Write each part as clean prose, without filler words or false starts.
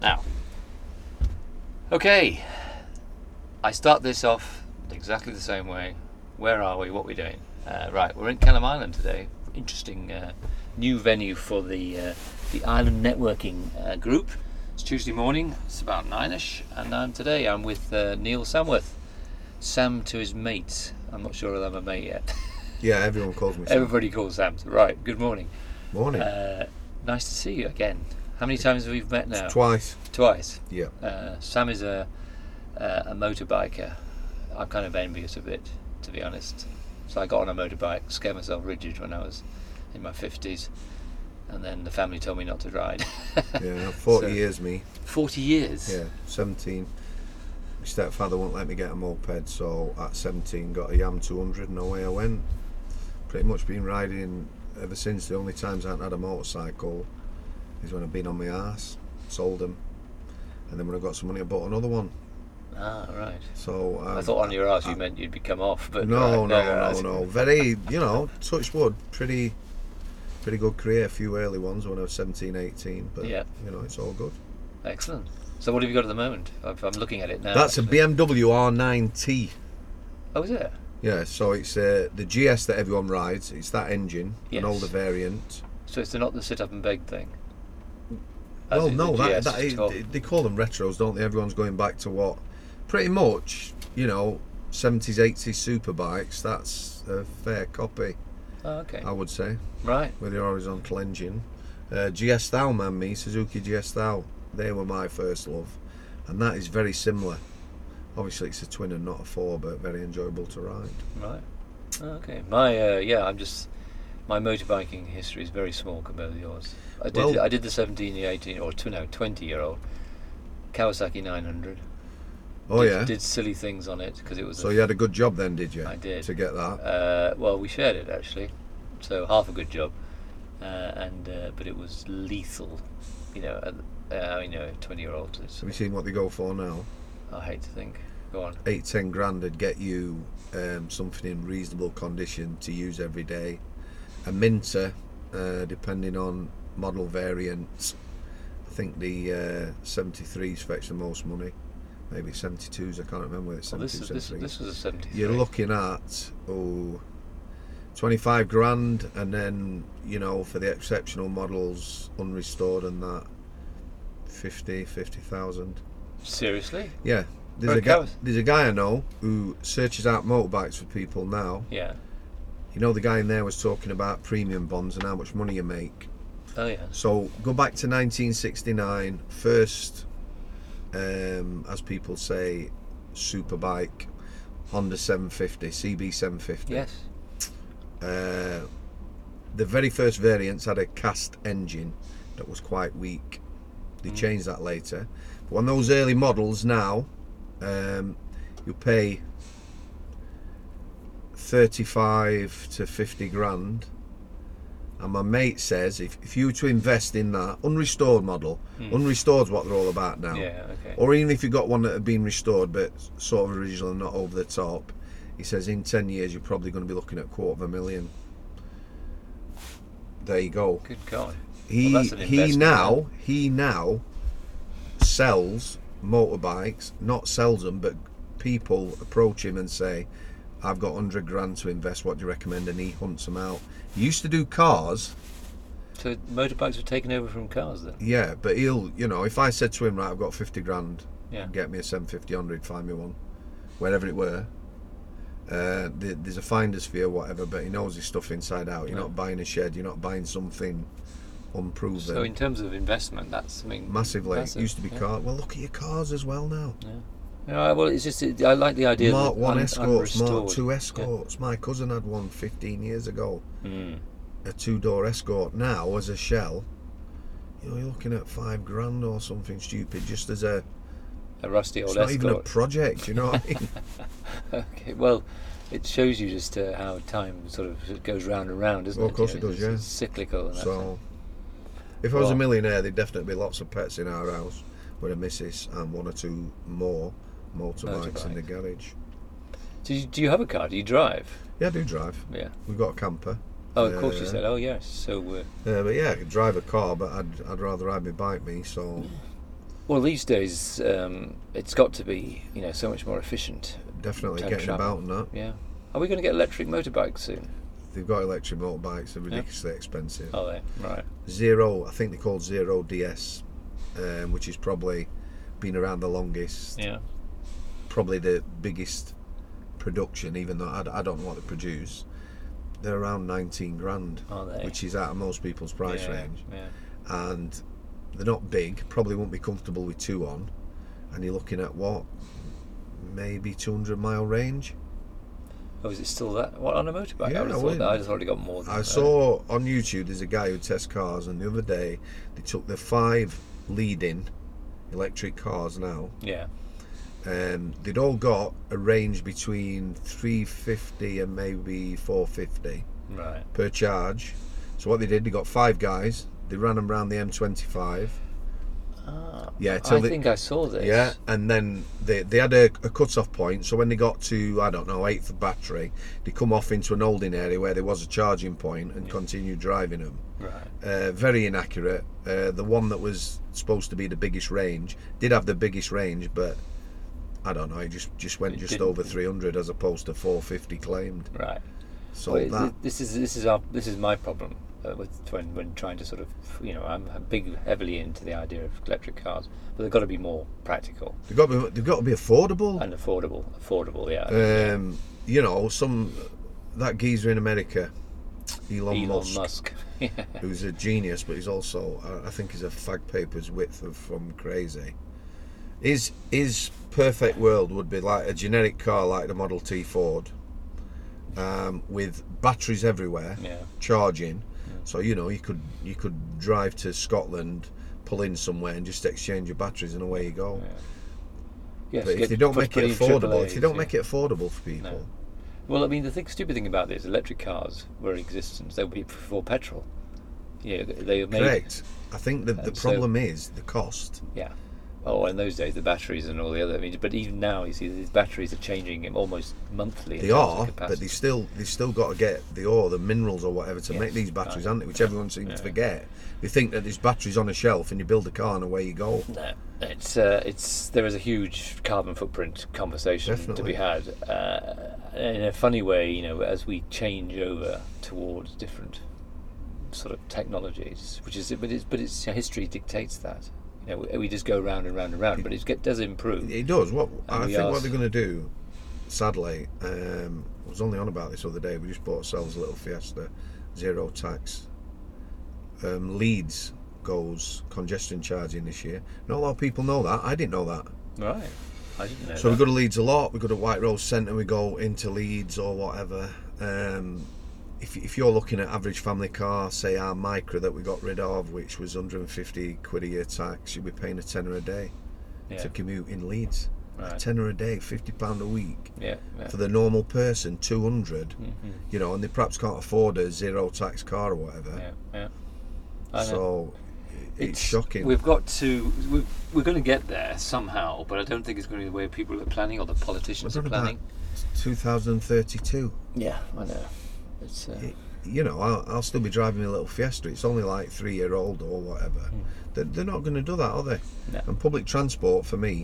Now, okay, I start this off exactly the same way. Where are we? What are we doing? Right, we're in Kelham Island today. Interesting new venue for the Island Networking group. It's Tuesday morning. It's about 9ish, and today I'm with Neil Samworth. Sam to his mate. I'm not sure whether I'm a mate yet. Yeah, everyone calls me Sam. Everybody calls Sam. Right. Good morning. Morning. Nice to see you again. How many times have we met now? Twice. Twice. Yeah. Sam is a motorbiker. I'm kind of envious of it, to be honest. So I got on a motorbike, scared myself rigid when I was in my 50s, and then the family told me not to ride. Yeah, 40 So- years me. 40 years? Yeah, 17. My stepfather won't let me get a moped, so at 17 got a Yam 200 and away I went. Pretty much been riding ever since. The only times I haven't had a motorcycle is when I've been on my arse, sold them, and then when I got some money I bought another one. Ah, right. So I thought on your arse you meant you'd become off, but No. right, Very, touch wood, pretty good career. A few early ones when I was 17, 18, but Yeah. it's all good. Excellent. So what have you got at the moment? I'm looking at it now. That's a actually. BMW R9T. Oh, is it? Yeah, so it's the GS that everyone rides. It's that engine, Yes. an older variant. So it's not the sit up and beg thing? As Well, in no, the GS that top. they call them retros, don't they? Everyone's going back to what, pretty much, 70s, 80s super bikes. That's a fair copy, Oh, okay. I would say, Right. with the horizontal engine. GS Thou, Suzuki GS Thou. They were my first love, and that is very similar. Obviously, it's a twin and not a four, but very enjoyable to ride. Right. Okay. My my motorbiking history is very small compared to yours. I did the 17, 18, or 20-year-old Kawasaki 900. Oh yeah. Did silly things on it because it was. So you had a good job then, did you? I did. To get that. Well, we shared it actually, so half a good job, but it was lethal. 20-year-olds. Have you seen what they go for now? I hate to think. Go on. 8-10 grand would get you something in reasonable condition to use every day. A Minter, depending on model variants, I think the 73s fetch the most money. Maybe 72s, I can't remember whether it's Well, 72s. this was a 73. You're looking at 25 grand, and then for the exceptional models unrestored and that 50,000. Seriously? Yeah, For a there's a guy I know who searches out motorbikes for people now. Yeah. The guy in there was talking about premium bonds and how much money you make. Oh yeah. So go back to 1969, first, as people say, superbike, Honda 750, CB 750. Yes. The very first variants had a cast engine that was quite weak. They changed that later. But on those early models now, you pay 35 to 50 grand. And my mate says if you were to invest in that unrestored model, unrestored's what they're all about now. Yeah. Okay. Or even if you got one that had been restored but sort of original and not over the top, he says in 10 years you're probably going to be looking at $250,000. There you go. Good God. He Well, that's an investment, he now sells motorbikes, not sells them, but people approach him and say, I've got 100 grand to invest, what do you recommend? And he hunts them out. He used to do cars. So motorbikes were taken over from cars then? Yeah, but he'll, if I said to him, right, I've got 50 grand, Yeah. get me a 750, 100, find me one, wherever it were. There's a finder's fee or whatever, but he knows his stuff inside out. You're not buying a shed, you're not buying something unproven. So in terms of investment, that's something Massively. massive, It used to be yeah. cars. Well, look at your cars as well now. Well, it's just I like the idea Mark of 1 Escorts, Mark unrestored. 2 Escorts. My cousin had one 15 years ago. Mm. A 2-door Escort. Now, as a shell, you're looking at 5 grand or something stupid, just as a rusty old it's not Escort. even a project, you know what I mean? Okay, well, it shows you just how time sort of goes round and round, doesn't Well, it? of course it does, It's cyclical. And So, if I was a millionaire, there'd definitely be lots of pets in our house with a missus and 1 or 2 more motorbikes in the garage. do you have a car? Do you drive? Yeah, I do drive. Yeah. We've got a camper. Oh, of course you said. Oh, yes. So But yeah, I could drive a car, but I'd rather ride my bike, me. So Well, these days it's got to be so much more efficient. Definitely to getting travel. about and that. Yeah. Are we going to get electric motorbikes soon? They've got electric motorbikes. They're ridiculously expensive. Are they? Right. Zero, I think they're called Zero DS, which is probably been around the longest. Yeah. Probably the biggest production, even though I don't know what they produce. They're around 19 grand, Are they? which is out of most people's price range. Yeah. And they're not big, probably won't be comfortable with two on, and you're looking at what, maybe 200-mile range. Oh, is it still that? What, on a motorbike? Yeah, I would have thought that. I just already got more than I that. saw on YouTube there's a guy who tests cars, and the other day they took the 5 leading electric cars now. Yeah. They'd all got a range between 350 and maybe 450 Right. per charge. So what they did, they got 5 guys, they ran them around the M25. Yeah, I think I saw this. Yeah, and then they had a cut-off point, so when they got to, I don't know, 8th battery, they come off into an holding area where there was a charging point and continued driving them. Right. Very inaccurate. The one that was supposed to be the biggest range did have the biggest range, but I don't know, it just went just over 300 as opposed to 450 claimed. Right. So Well, this is my problem with when trying to sort of I'm heavily into the idea of electric cars, but they've got to be more practical they've got to be affordable. and affordable. Yeah. That geezer in America, Elon Musk. Yeah. who's a genius, but he's also, I think he's a fag paper's width from crazy. His perfect world would be like a generic car like the Model T Ford, with batteries everywhere, Yeah. charging. So you could drive to Scotland, pull in somewhere, and just exchange your batteries, and away you go. Yes, But if they don't make it affordable, for people, No. Well, I mean, the stupid thing about this, electric cars were in existence. They would be before petrol. Yeah, they were made. correct. I think that the And so- problem is the cost. Yeah. Oh, in those days, the batteries and all the other. I mean, but even now, you see, these batteries are changing almost monthly. in They terms of are, capacity. but they still got to get the ore, the minerals or whatever to Yes. make these batteries, Right. haven't they? Which everyone seems to forget. They think that there's batteries on a shelf and you build a car and away you go. No, it's there is a huge carbon footprint conversation to Definitely. be had. In a funny way, as we change over towards different sort of technologies, but it's history dictates that. We just go round and round and round, but it does improve. It does. What And I we think are- what they're going to do, sadly, I was only on about this other day. We just bought ourselves a little Fiesta, zero tax. Leeds goes congestion charging this year. Not a lot of people know that. I didn't know that. Right, I didn't know. So we that. go to Leeds a lot. We go to White Rose Centre. We go into Leeds or whatever. If you're looking at average family car, say our Micra that we got rid of, which was 150 quid a year tax, you'll be paying a tenner a day to commute in Leeds. Right. A tenner a day, £50 a week. Yeah. For the normal person, 200. Mm-hmm. And they perhaps can't afford a zero tax car or whatever. Yeah. I know. So it's shocking. We've got to. We're going to get there somehow, but I don't think it's going to be the way people are planning or the politicians are We're talking planning. about 2032. Yeah, I know. It's. I'll still be driving a little Fiesta. It's only like 3-year-old or whatever. They're not going to do that, are they? No. And public transport for me,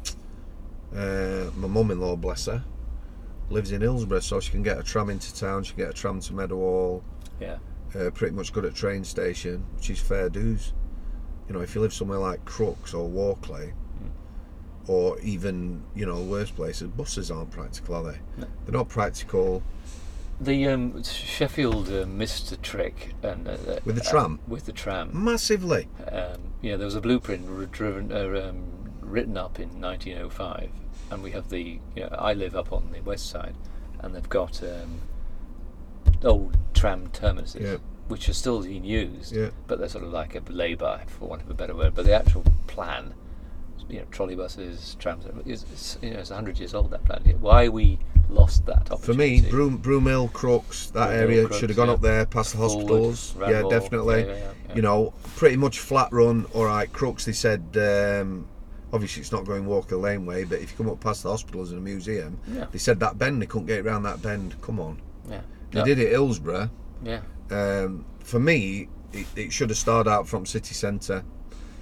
my mum-in-law, bless her, lives in Hillsborough, so she can get a tram into town. She can get a tram to Meadowhall. Yeah. Pretty much good at train station, which is fair dues. If you live somewhere like Crooks or Walkley, or even worse places, buses aren't practical, are they? No. They're not practical. The Sheffield missed a trick and With the tram? With the tram, Massively. there was a blueprint written up in 1905, and we have I live up on the west side, and they've got old tram terminuses, Yeah. which are still being used, Yeah. but they're sort of like a lay-by, for want of a better word. But the actual plan, trolley buses, trams, it's 100 years old, that plan. Why we lost that For opportunity? me, Broom Hill, Crooks, that Broom Hill, area Crooks, should have gone yeah. up there past the Forward, hospitals. Ramble, Yeah, definitely. yeah. Pretty much flat run. All right, Crooks, they said, obviously it's not going Walker Lane way, but if you come up past the hospitals and a museum, Yeah. they said that bend, they couldn't get around that bend. Come on. Yeah. They did it at Hillsborough. Yeah. For me, it should have started out from city centre.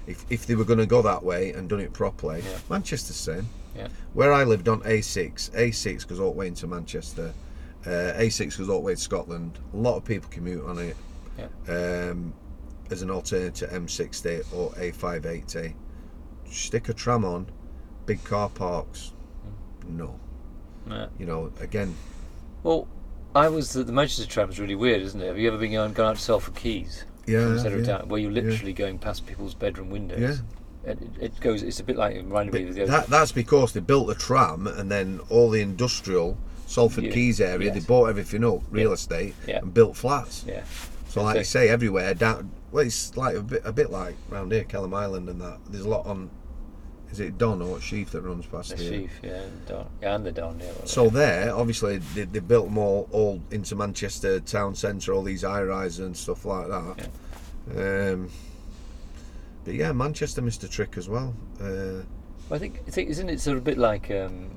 if they were going to go that way and done it properly. Yeah. Manchester's same. Yeah. Where I lived on A6 goes all the way into Manchester. A6 goes all the way to Scotland. A lot of people commute on it. Yeah. As an alternative to M60 or A580. Stick a tram on, big car parks. No. Yeah. You know, again. Well, the Manchester tram is really weird, isn't it? Have you ever gone out to Salford Quays? Yeah, From centre of yeah, town, where you're literally going past people's bedroom windows. Yeah. And it goes. It's a bit like, it reminded me of the That's because they built the tram and then all the industrial Salford Quays area. Yes. They bought everything up, real estate, Yeah. and built flats. Yeah. So like you say, everywhere down. Well, it's like a bit like round here, Kelham Island, and that. There's a lot on. Is it Don or Sheaf that runs past The here? Sheaf, yeah, and the Don. Yeah. So there, obviously, they built them all into Manchester town centre, all these high-rises and stuff like that. Yeah. But yeah, Manchester missed a trick as well. I think isn't it sort of a bit like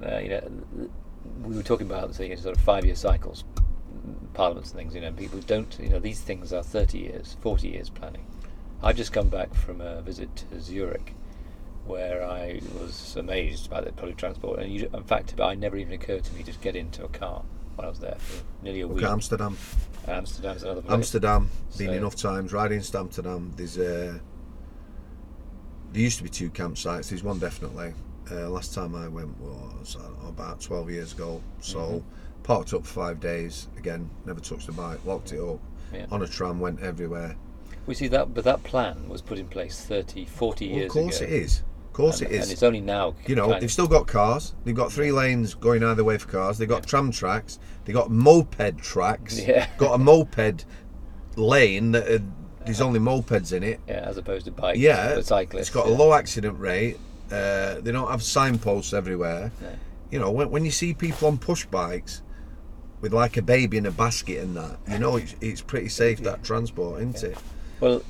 we were talking about sort of 5-year cycles, parliaments and things. People don't. These things are 30 years, 40 years planning. I've just come back from a visit to Zurich, where I was amazed about the public transport, and in fact, it never even occurred to me to get into a car when I was there for nearly a week. Look at Amsterdam. Amsterdam's another place. Amsterdam, been So- enough times riding to Amsterdam. There used to be 2 campsites. There's one definitely. Last time I went was about 12 years ago. So parked up for 5 days. Again, never touched the bike. Locked it up. Yeah. On a tram, went everywhere. We see that, but that plan was put in place 30, 40 Well, years of course ago. it is. Of course and, it is. And it's only now. They've still got cars. They've got 3 lanes going either way for cars. They've got tram tracks. They've got moped tracks. Yeah. Got a moped lane that there's only mopeds in it. Yeah, as opposed to bikes. Yeah, for cyclists. it's got a low accident rate. They don't have signposts everywhere. No. When you see people on push bikes with like a baby in a basket and that, it's pretty safe, that transport, isn't it? Well,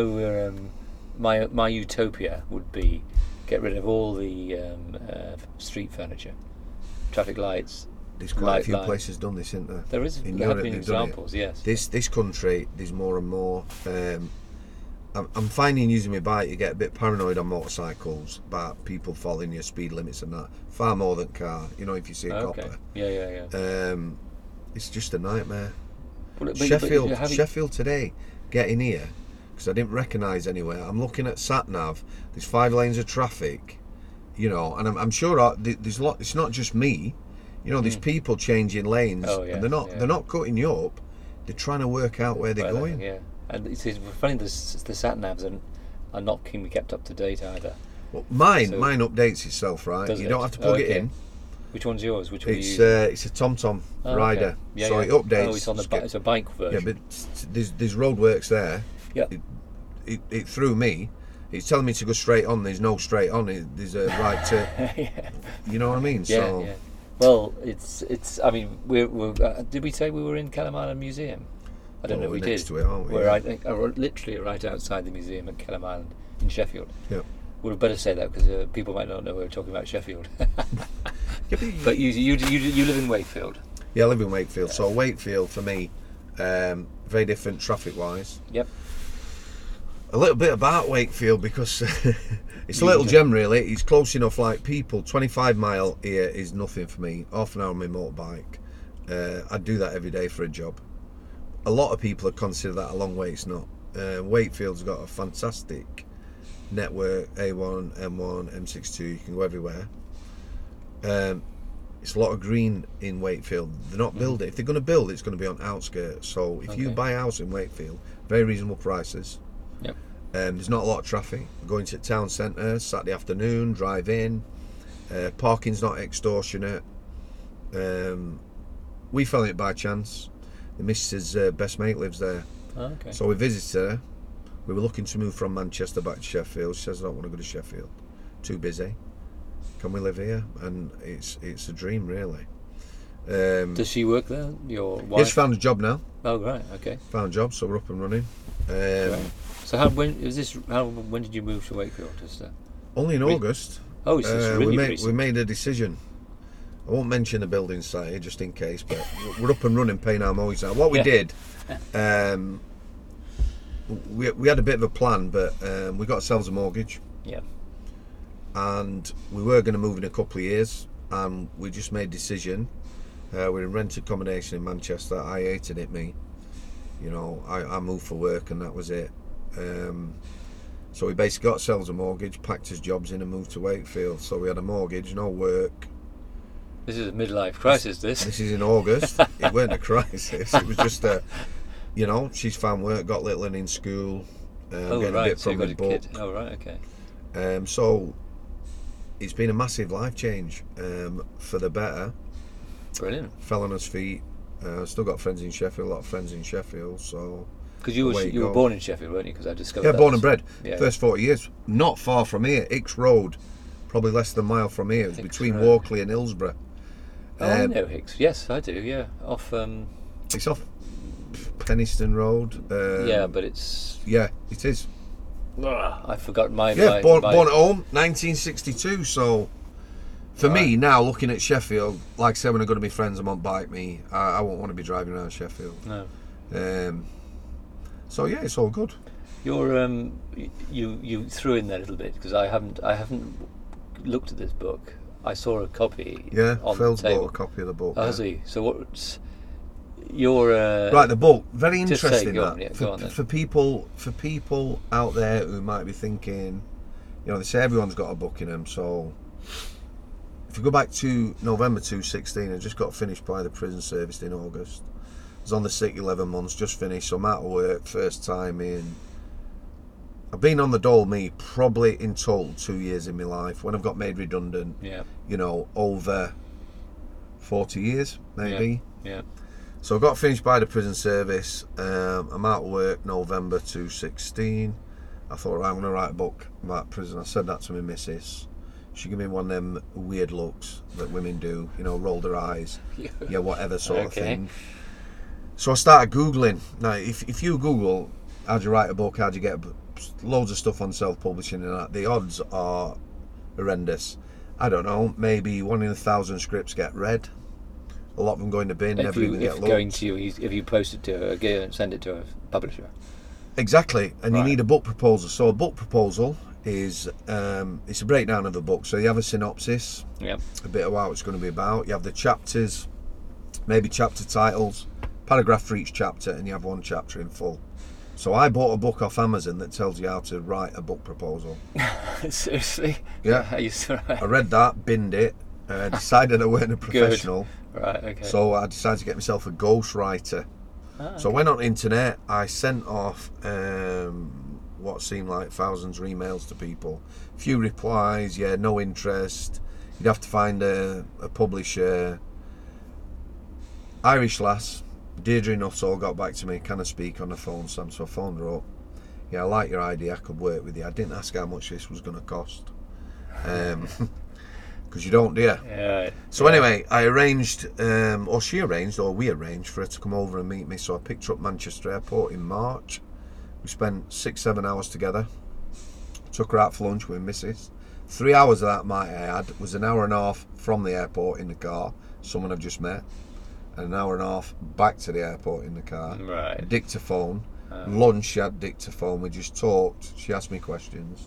my utopia would be get rid of all the street furniture, traffic lights. There's quite a few Lifeline. places done this, isn't there? There is. In There have Europe, been they've done it. examples. Yes. This country, there's more and more. I'm finding using my bike, you get a bit paranoid on motorcycles about people following your speed limits and that. Far more than car. If you see a Okay. copper. Yeah. It's just a nightmare. But Sheffield today, getting here, because I didn't recognise anywhere. I'm looking at sat nav. There's 5 lanes of traffic, and I'm sure there's a lot. It's not just me, There's people changing lanes, Oh, yeah, and they're not cutting you up. They're trying to work out where they're going. Yeah. And it's funny. The sat navs are not being kept up to date either. Well, mine updates itself, right? Does You it? don't have to plug it Okay. in. Which one's yours? Which one? It's are you it's a TomTom okay. rider, Yeah, so yeah. it updates. Oh, it's on the it's a bike Yeah, version. but there's roadworks there. Yeah. It threw me. It's telling me to go straight on. There's no straight on. There's a right to. Yeah. You know what I mean? Yeah, So yeah. Well, it's. I mean, we're did we say we were in Kelham Island Museum? I don't know. we're We next did. to it, aren't we? We're Yeah. literally right outside the museum at Kelham Island in Sheffield. Yeah. We'd better say that because people might not know we're talking about Sheffield. Yeah, But you live in Wakefield. Yeah, I live in Wakefield. So Wakefield for me, very different traffic wise. Yep. A little bit about Wakefield because it's a little gem really. It's close enough. Like people, 25 mile here is nothing for me. Half an hour on my motorbike. I'd do that every day for a job. A lot of people would consider that a long way. It's not. Wakefield's got a fantastic network. A1, M1, M62. You can go everywhere. It's a lot of green in Wakefield. They're not building. If they're going to build, it's going to be on outskirts. So if you buy a house in Wakefield, very reasonable prices. Yep. There's not a lot of traffic. Going to town centre Saturday afternoon, drive in. Parking's not extortionate. We found it by chance. The missus' best mate lives there. Oh, okay. So we visited her. We were looking to move from Manchester back to Sheffield. She says, I don't want to go to Sheffield. Too busy. Can we live here? And it's a dream, really. Does she work there? Your wife? Yes, found a job now. Oh, right. Okay. Found a job, so we're up and running. Right. So when did you move to Wakefield? Only in August. Oh, it's really recent. we made a decision. I won't mention the building site here, just in case, but we're up and running, paying our mortgage out. What we did, we had a bit of a plan, but we got ourselves a mortgage. Yeah. And we were going to move in a couple of years, and we just made a decision. We're in rented accommodation in Manchester. I hated it, me. You know, I moved for work, and that was it. So we basically got ourselves a mortgage, packed his jobs in, and moved to Wakefield. So we had a mortgage, no work. This is a midlife crisis, this. This is in August. It weren't a crisis. It was just a, you know, she's found work, got little one in school. Getting a bit so from you've the got a book. kid. Oh, right, okay. So it's been a massive life change for the better. Brilliant. Fell on his feet. Still got friends in Sheffield, a lot of friends in Sheffield. So Because you were born in Sheffield, weren't you? Because I discovered yeah, that. born and bred. Yeah. First 40 years. Not far from here. Ix Road, probably less than a mile from here. It was Hicks between Road. Walkley and Hillsborough. Oh, I know Hicks. Yes, I do. Yeah, off. It's off Penistone Road. Yeah, but it's. Yeah, it is. I forgot my. Yeah, my, born my, at home, 1962. So for me now, looking at Sheffield, like I said, when I'm going to be friends, I'm on bike me. I won't want to be driving around Sheffield. No. So yeah, it's all good. You're you threw in there a little bit because I haven't looked at this book. I saw a copy. Yeah, on Phil's the table. bought a copy of the book. Oh, has he? So what's your right, the book, very just say, interesting. go That on, yeah, for, go on then. for people out there who might be thinking, you know, they say everyone's got a book in them. So if you go back to November 2016, I just got finished by the prison service in August. I was on the sick 11 months, just finished, so I'm out of work, first time in. I've been on the dole, me, probably in total 2 years in my life. When I've got made redundant, yeah you know, over 40 years, maybe. yeah So I got finished by the prison service. I'm out of work November 2016. I thought, right, I'm going to write a book about prison. I said that to my missus. She gave me one of them weird looks that women do, you know, roll their eyes, yeah, whatever sort of Okay. thing. So I started Googling. Now, if you Google, how do you write a book, how do you get loads of stuff on self-publishing and that, the odds are horrendous. I don't know, maybe 1 in 1,000 scripts get read. A lot of them go in the bin, never even get looked. If you post it to send it to a publisher. Exactly, and you Right. need a book proposal. So a book proposal is it's a breakdown of the book. So you have a synopsis, Yeah. a bit of what it's going to be about. You have the chapters, maybe chapter titles, paragraph for each chapter, and you have one chapter in full. So I bought a book off Amazon that tells you how to write a book proposal. Seriously? Yeah. Are you right? I read that, binned it, decided I weren't a professional, Right, okay. so I decided to get myself a ghostwriter. So I went on the internet, I sent off what seemed like thousands of emails to people. Few replies, yeah, no interest. You'd have to find a publisher. Irish lass, Deirdre Nuttall, got back to me, can I speak on the phone, Sam? So I phoned her up. Yeah, I like your idea, I could work with you. I didn't ask how much this was going to cost. Because you don't, do you? Yeah. So anyway, I arranged, or she arranged, or we arranged for her to come over and meet me. So I picked her up Manchester Airport in March. We spent 6-7 hours together. Took her out for lunch with Mrs. 3 hours of that, might I add, was an hour and a half from the airport in the car, someone I've just met, and an hour and a half back to the airport in the car. Right. Dictaphone. Lunch, she had dictaphone. We just talked. She asked me questions.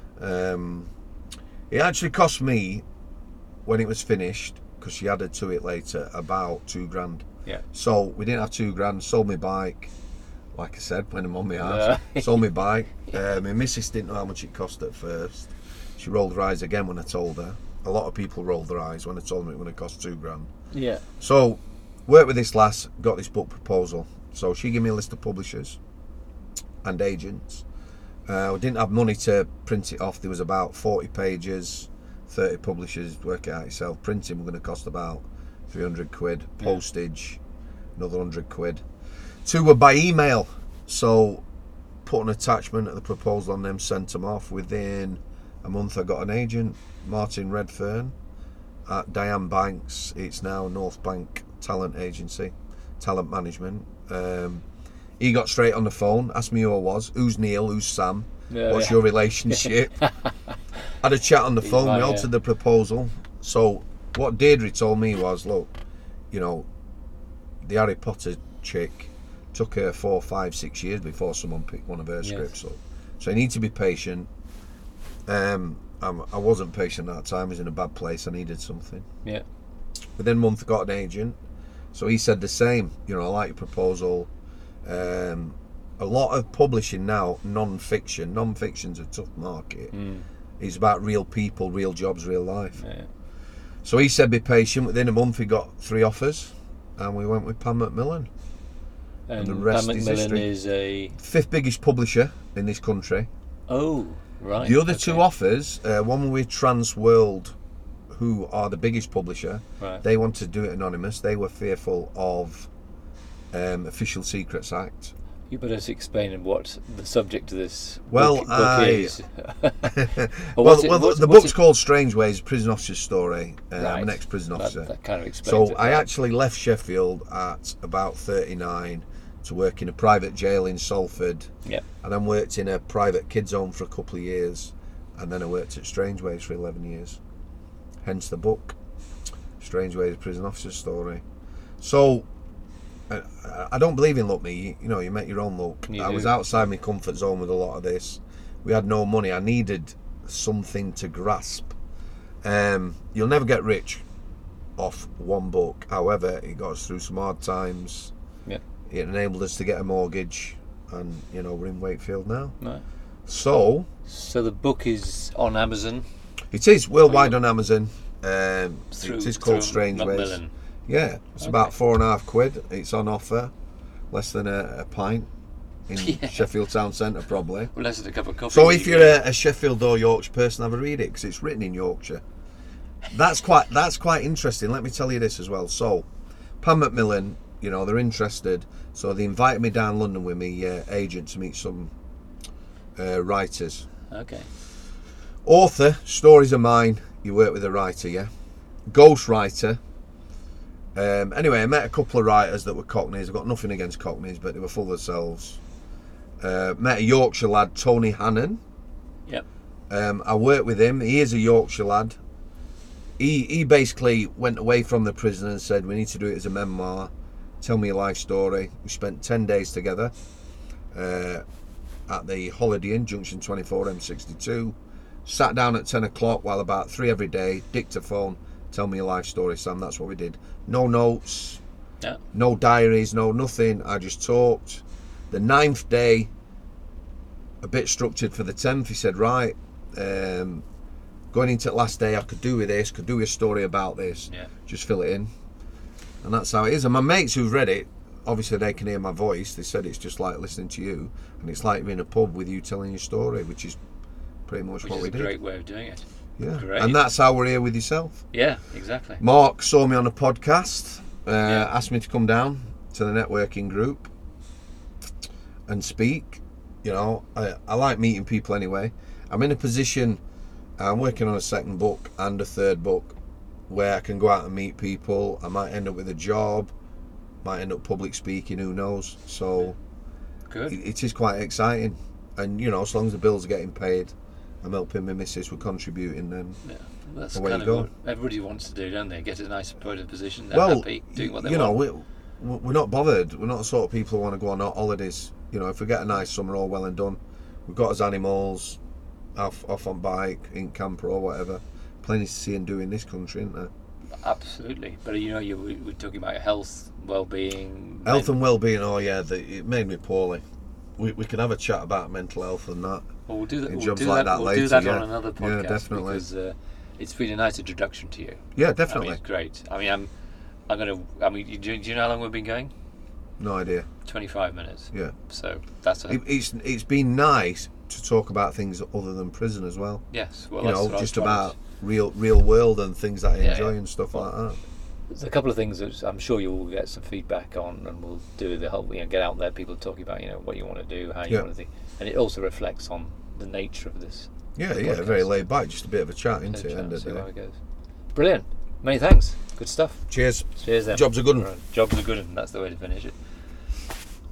It actually cost me, when it was finished, because she added to it later, about $2,000. Yeah. So we didn't have $2,000. Sold my bike, like I said, when I'm on my arse. Sold my bike. My missus didn't know how much it cost at first. She rolled her eyes again when I told her. A lot of people rolled their eyes when I told them it would have cost $2,000. Yeah. So worked with this lass, got this book proposal. So she gave me a list of publishers and agents. We didn't have money to print it off. There was about 40 pages, 30 publishers, work it out yourself. Printing were going to cost about 300 quid. Postage, another 100 quid. 2 were by email. So put an attachment of the proposal on them, sent them off. Within a month I got an agent, Martin Redfern at Diane Banks. It's now North Bank Talent Agency, Talent Management. He got straight on the phone, asked me who I was, who's Neil, who's Sam, what's your relationship. Had a chat on the phone, we altered the proposal. So what Deirdre told me was, look, you know, the Harry Potter chick, took her 4, 5, 6 years before someone picked one of her Yes. scripts up. So you need to be patient. I wasn't patient at that time. I was in a bad place. I needed something. Yeah. Within a month, I got an agent. So he said the same. You know, I like your proposal. A lot of publishing now, non-fiction. Non-fiction's a tough market. It's about real people, real jobs, real life. Yeah. So he said be patient. Within a month, he got 3 offers. And we went with Pan Macmillan. And the rest Pan is Macmillan history. is a... 5th biggest publisher in this country. Oh, right. The other okay. 2 offers, one with Trans World, who are the biggest publisher. Right. They wanted to do it anonymous. They were fearful of Official Secrets Act. You better explain what the subject of this Well, book is. The book's called Strange Ways, Prison Officer's Story. I'm Right. an ex-prison officer. That kind of explains So it. I right. actually left Sheffield at about 39 to work in a private jail in Salford. Yep. And then worked in a private kids home for a couple of years. And then I worked at Strange Ways for 11 years. Hence the book, Strange Ways, Prison Officer's Story. So I don't believe in luck, me. You know, you make your own luck. I was outside my comfort zone with a lot of this. We had no money. I needed something to grasp. You'll never get rich off one book. However, it got us through some hard times. Yeah. It enabled us to get a mortgage, and you know we're in Wakefield now. Right. So the book is on Amazon. it is worldwide on Amazon. It is called through Strange Ways. Macmillan. Yeah, it's about £4.50. It's on offer, less than a pint in Sheffield Town Centre, probably. Well, less than a cup of coffee. So if you're a Sheffield or Yorkshire person, have a read it because it's written in Yorkshire. That's quite interesting. Let me tell you this as well. So, Pan Macmillan, you know, they're interested. So they invited me down London with me agent to meet some writers. Okay. Author, stories are mine. You work with a writer, yeah. Ghost writer. Anyway, I met a couple of writers that were Cockneys. I've got nothing against Cockneys, but they were full of themselves. Met a Yorkshire lad, Tony Hannon. Yep. I worked with him. He is a Yorkshire lad. He basically went away from the prison and said, we need to do it as a memoir. Tell me your life story. We spent 10 days together at the Holiday Inn, Junction 24, M62. Sat down at 10 o'clock while about 3 every day, dictaphone, tell me your life story, Sam. That's what we did. No notes, Yeah. no diaries, no nothing. I just talked. The 9th day, a bit structured for the 10th, he said, right, going into the last day, I could do with this, could do a story about this. Yeah. Just fill it in. And that's how it is. And my mates who've read it, obviously they can hear my voice. They said it's just like listening to you, and it's like being in a pub with you telling your story, which is pretty much what we did. Which is a great way of doing it. Yeah. Great. And that's how we're here with yourself. Yeah, exactly. Mark saw me on a podcast, asked me to come down to the networking group and speak. You know, I like meeting people anyway. I'm in a position, I'm working on a 2nd book and a 3rd book where I can go out and meet people. I might end up with a job, might end up public speaking, who knows. So Good. it is quite exciting. And, you know, as long as the bills are getting paid, I'm helping my missus with contributing, then Yeah. That's away kind you of go. what everybody wants to do, don't they? Get a nice supportive position. They're well, happy doing what they you know, want. we're not bothered. We're not the sort of people who want to go on holidays. You know, if we get a nice summer, all well and done. We've got us animals, off on bike, in camper or whatever. Plenty to see and do in this country, isn't there? Absolutely. But you know, we're talking about health, well-being. Health and well-being. Oh yeah, it made me poorly. We can have a chat about mental health and that. Well, we'll do that. in We'll jobs do like that, that we'll do later, that yeah. on another Yeah, podcast definitely. because it's been a nice introduction to you. Yeah, I definitely. mean, it's great. I mean, do you know how long we've been going? No idea. 25 minutes. Yeah. So that's It's been nice to talk about things other than prison as well. yes. Well, You that's know, what I was just trying about real world and things that I Yeah, enjoy yeah. and stuff like that. There's a couple of things that I'm sure you will get some feedback on, and we'll do the whole, get out there, people talking about, what you want to do, how you Yeah. want to think, and it also reflects on the nature of this. Yeah, podcast. very laid back, just a bit of a chat, isn't it? Chat, End of see the how day. it goes. Brilliant. Many thanks. Good stuff. Cheers. Cheers then. Job's a good one. Right. Job's a good one. That's the way to finish it.